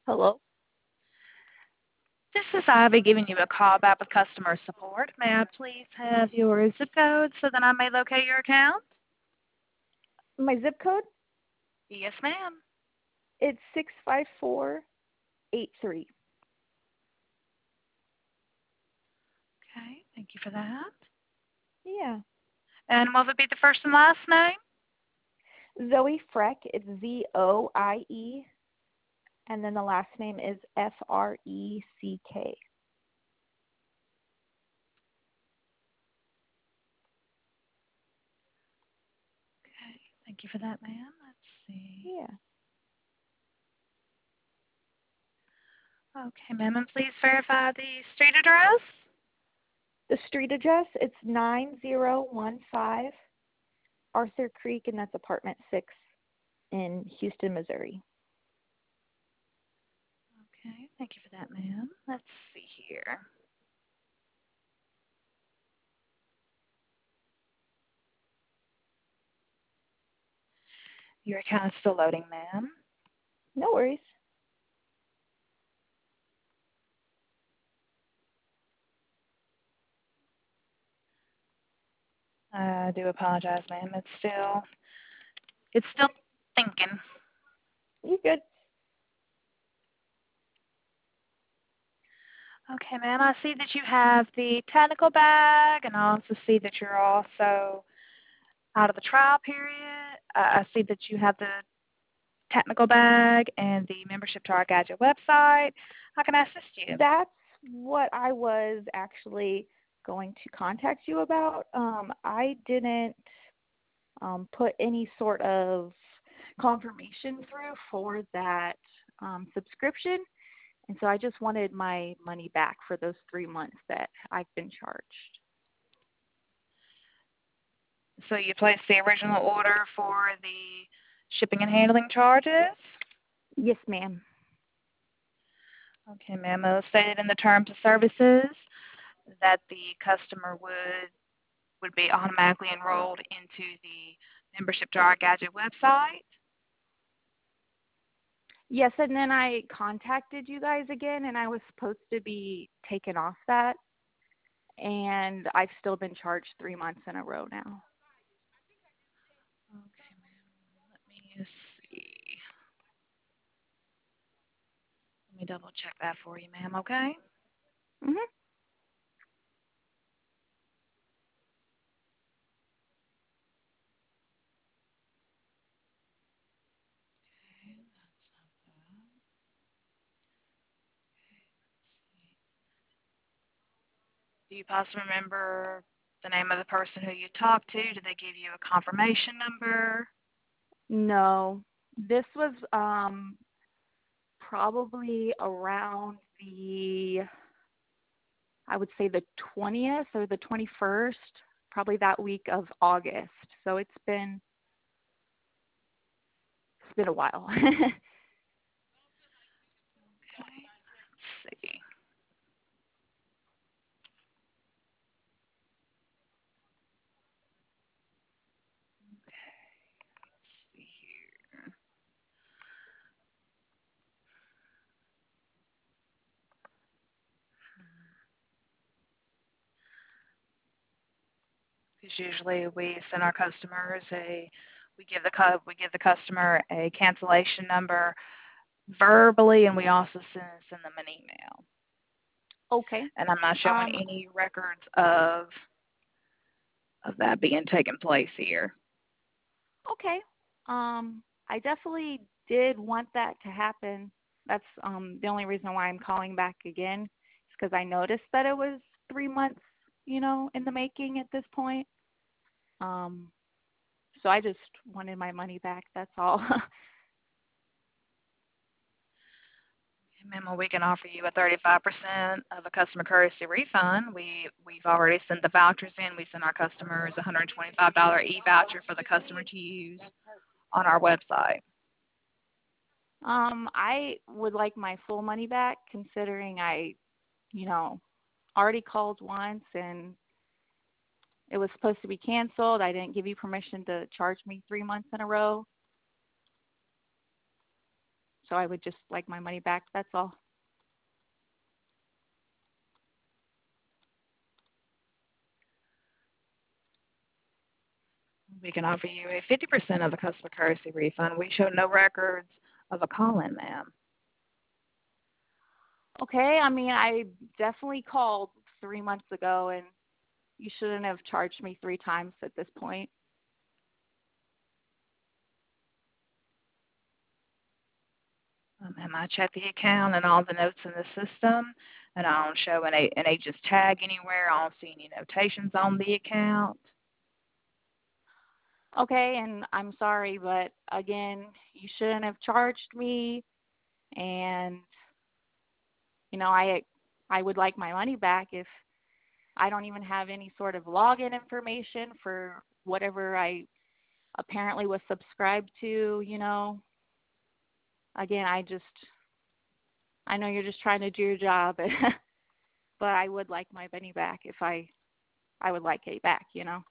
Hello. This is Ivy giving you a call back with customer support. May I please have your zip code so that I may locate your account? My zip code? Yes, ma'am. It's 65483. Okay, thank you for that. Yeah. And what would be the first and last name? Zoe Freck. It's Zoie. And then the last name is Freck. Okay, thank you for that, ma'am. Let's see. Yeah. Okay, ma'am, and please verify the street address. The street address, it's 9015 Arthur Creek, and that's apartment 6 in Houston, Missouri. Okay, thank you for that, ma'am. Let's see here. Your account is still loading, ma'am. No worries. I do apologize, ma'am. It's still thinking. You good? Okay, ma'am, I see that you have the technical bag, and I also see that you're also out of the trial period. I see that you have the technical bag and the membership to our gadget website. How can I assist you? That's what I was actually going to contact you about. I didn't put any sort of confirmation through for that subscription. And so I just wanted my money back for those 3 months that I've been charged. So you placed the original order for the shipping and handling charges? Yes, ma'am. Okay, ma'am. It was stated in the terms of services that the customer would be automatically enrolled into the membership to our gadget website. Yes, and then I contacted you guys again, and I was supposed to be taken off that, and I've still been charged 3 months in a row now. Okay, ma'am. Let me see. Let me double check that for you, ma'am, okay? Mhm. Okay, that's not that. Okay, let's see. Do you possibly remember the name of the person who you talked to? Did they give you a confirmation number? No, this was probably around I would say the 20th or the 21st, probably that week of August. So it's been a while. Okay, let's see. Okay, let's see here. Because usually we send our customers we give the customer a cancellation number verbally, and we also send them an email. Okay. And I'm not showing Um, any records of that being taken place here. okay. I definitely did want that to happen. That's the only reason why I'm calling back again, is because I noticed that it was 3 months, in the making at this point. Um, so I just wanted my money back. That's all. Ma'am, we can offer you a 35% of a customer courtesy refund. We've already sent the vouchers in. We sent our customers a $125 e-voucher for the customer to use on our website. I would like my full money back, considering I, you know, already called once and it was supposed to be canceled. I didn't give you permission to charge me 3 months in a row. So I would just like my money back. That's all. We can offer you a 50% of the customer courtesy refund. We show no records of a call-in, ma'am. Okay, I mean, I definitely called 3 months ago, and you shouldn't have charged me 3 times at this point. And I check the account and all the notes in the system, and I don't show an agent's tag anywhere. I don't see any notations on the account. Okay, and I'm sorry, but again, you shouldn't have charged me, and I would like my money back. If I don't even have any sort of login information for whatever I apparently was subscribed to. Again, I know you're just trying to do your job, but I would like my money back if I would like it back.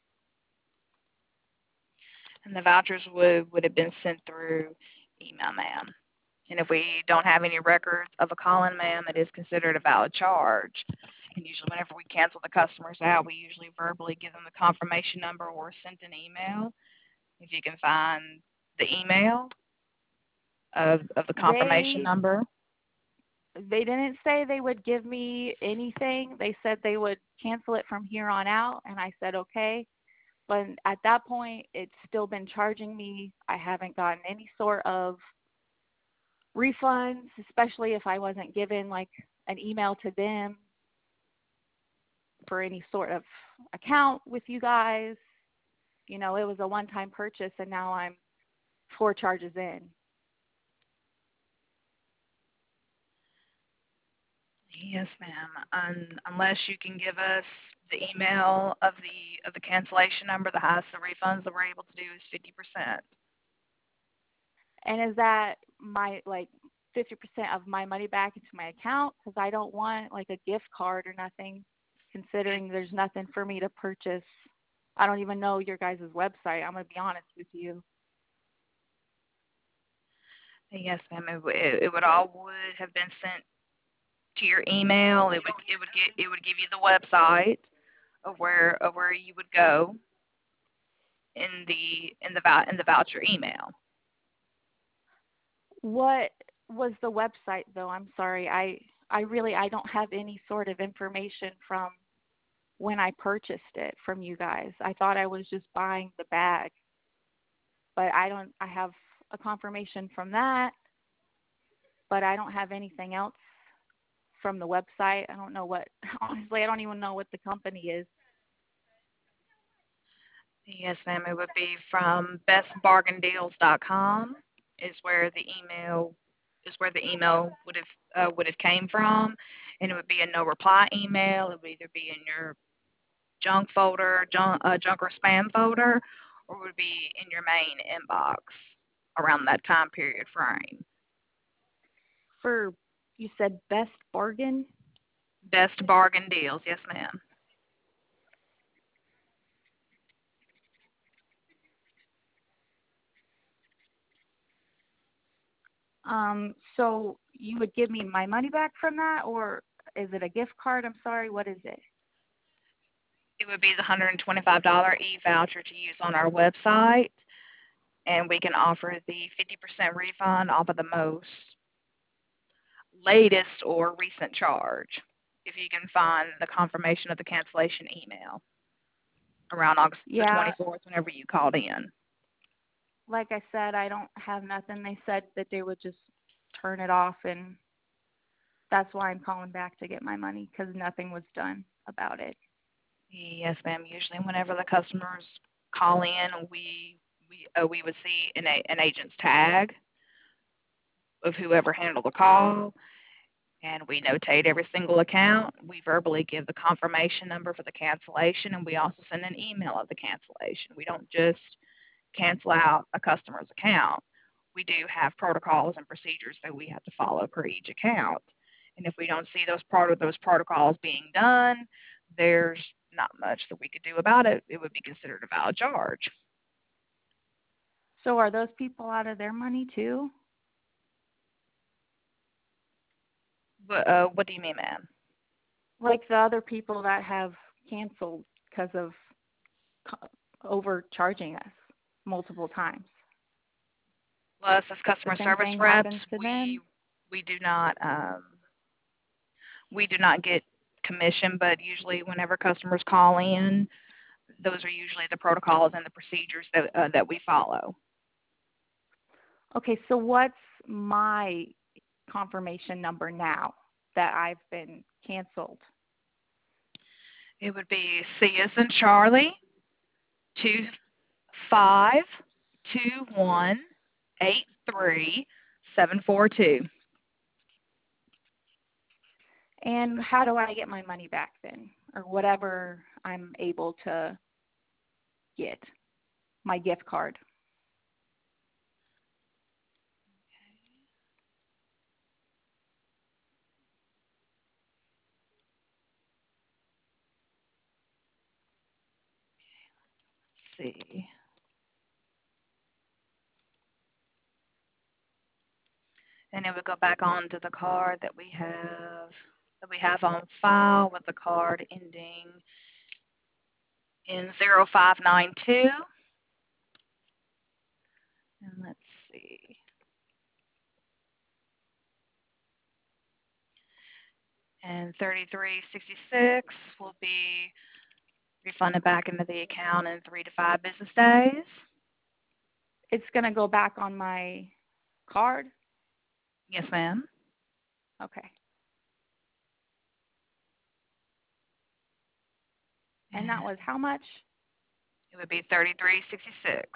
And the vouchers would have been sent through email, ma'am. And if we don't have any records of a call-in, ma'am, it is considered a valid charge. And usually whenever we cancel the customers out, we usually verbally give them the confirmation number or send an email. If you can find the email of the confirmation They number. they didn't say they would give me anything. They said they would cancel it from here on out, and I said okay. But at that point, it's still been charging me. I haven't gotten any sort of refunds, especially if I wasn't given like an email to them for any sort of account with you guys. It was a one-time purchase, and now I'm 4 charges in. Yes, ma'am. Unless you can give us the email of the cancellation number, the highest the refunds that we're able to do is 50%. And is that my 50% of my money back into my account? Because I don't want like a gift card or nothing, considering there's nothing for me to purchase. I don't even know your guys' website. I'm going to be honest with you. Yes, ma'am. It would all would have been sent to your email. It would give you the website of where you would go in the voucher email. What was the website though? I'm sorry. I don't have any sort of information from when I purchased it from you guys. I thought I was just buying the bag. But I have a confirmation from that, but I don't have anything else from the website. I don't know what honestly, I don't even know what the company is. Yes, ma'am. It would be from bestbargaindeals.com is where the email would have came from, and it would be a no reply email. It would either be in your junk folder, junk or spam folder, or it would be in your main inbox around that time period frame. For you said Best Bargain? Best bargain deals, yes, ma'am. So you would give me my money back from that, or is it a gift card? I'm sorry, what is it? It would be the $125 e-voucher to use on our website, and we can offer the 50% refund off of the most latest or recent charge if you can find the confirmation of the cancellation email around August the Yeah, 24th whenever you called in. like I said, I don't have nothing. They said that they would just turn it off, and that's why I'm calling back to get my money because nothing was done about it. Yes, ma'am. Usually whenever the customers call in, we would see an agent's tag of whoever handled the call, and we notate every single account. We verbally give the confirmation number for the cancellation, and we also send an email of the cancellation. We don't just cancel out a customer's account. We do have protocols and procedures that we have to follow per each account. And if we don't see those protocols being done, there's not much that we could do about it. It would be considered a valid charge. So are those people out of their money too? What do you mean, ma'am? Like the other people that have canceled because of overcharging us multiple times. Well, us as The customer same service thing reps, happens to we them. we do not we do not get commission, but usually whenever customers call in, those are usually the protocols and the procedures that we follow. Okay, so what's my confirmation number now that I've been canceled? It would be C as in Charlie, 252183 742. And how do I get my money back then? Or whatever I'm able to get, my gift card. Let's see. And it would go back onto the card that we have on file with the card ending in 0592. And let's see. And 3366 will be refunded back into the account in 3 to 5 business days. It's going to go back on my card? Yes, ma'am. Okay. And that was how much? It would be 3366.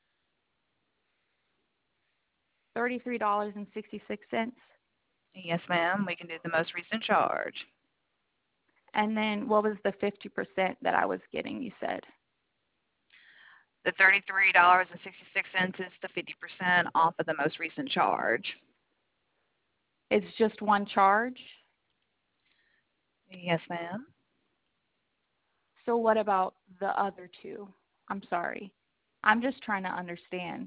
$33.66. Yes, ma'am. We can do the most recent charge. And then what was the 50% that I was getting, you said? The $33.66 is the 50% off of the most recent charge. It's just one charge? Yes, ma'am. So what about the other two? I'm sorry. I'm just trying to understand.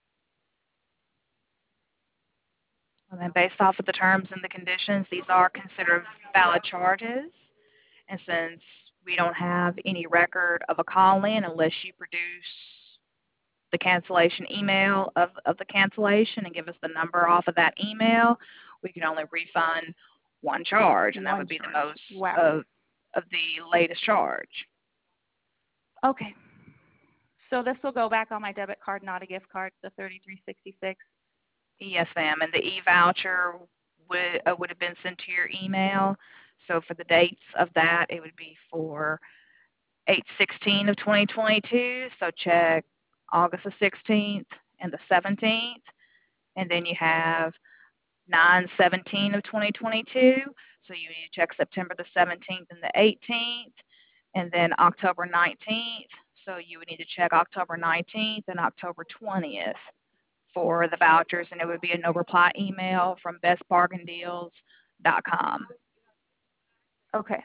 And then based off of the terms and the conditions, these are considered valid charges. And since we don't have any record of a call-in unless you produce the cancellation email of the cancellation and give us the number off of that email, we can only refund one charge, and that One would be the charge. most Wow. of the latest charge. Okay. So this will go back on my debit card, not a gift card, the $33.66. Yes, ma'am. And the e-voucher would have been sent to your email. So for the dates of that, it would be for 8/16 of 2022. So check August the 16th and the 17th, and then you have 9/17 of 2022. So you need to check September the 17th and the 18th, and then October 19th. So you would need to check October 19th and October 20th for the vouchers, and it would be a no reply email from bestbargaindeals.com. Okay.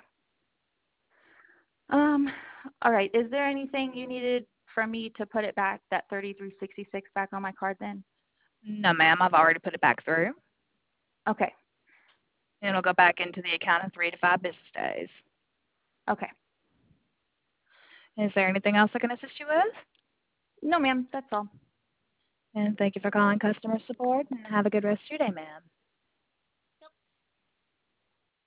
All right. Is there anything you needed from me to put it back, that 3366 back on my card then? No, ma'am, I've already put it back through. Okay. And it'll go back into the account in 3 to 5 business days. Okay. Is there anything else I can assist you with? No, ma'am. That's all. And thank you for calling customer support, and have a good rest of your day, ma'am.